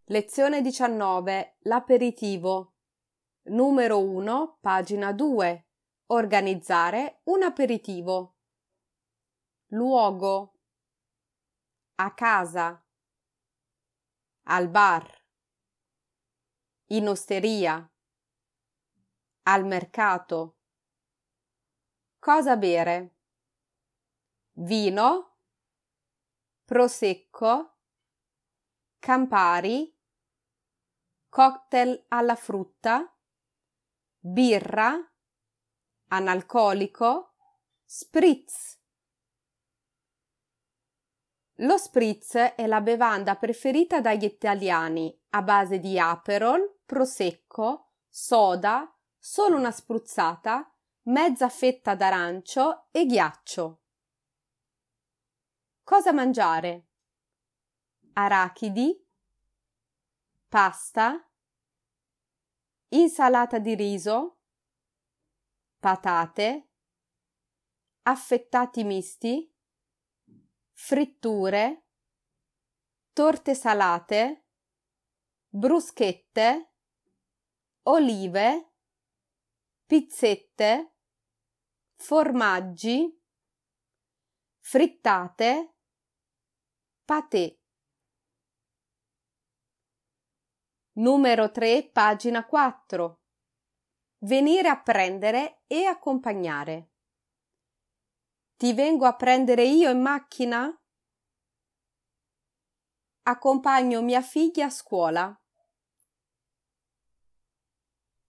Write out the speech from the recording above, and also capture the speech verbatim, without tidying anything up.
Lezione diciannove. L'aperitivo. Numero uno, pagina due. Organizzare un aperitivo. Luogo. A casa. Al bar. In osteria. Al mercato. Cosa bere? Vino, prosecco, Campari, cocktail alla frutta, birra, analcolico, spritz. Lo spritz è la bevanda preferita dagli italiani a base di Aperol, prosecco, soda, solo una spruzzata, mezza fetta d'arancio e ghiaccio. Cosa mangiare? Arachidi, pasta, insalata di riso, patate, affettati misti, fritture, torte salate, bruschette, olive, pizzette, formaggi, frittate, patè. Numero tre, pagina quattro. Venire a prendere e accompagnare. Ti vengo a prendere io in macchina? Accompagno mia figlia a scuola.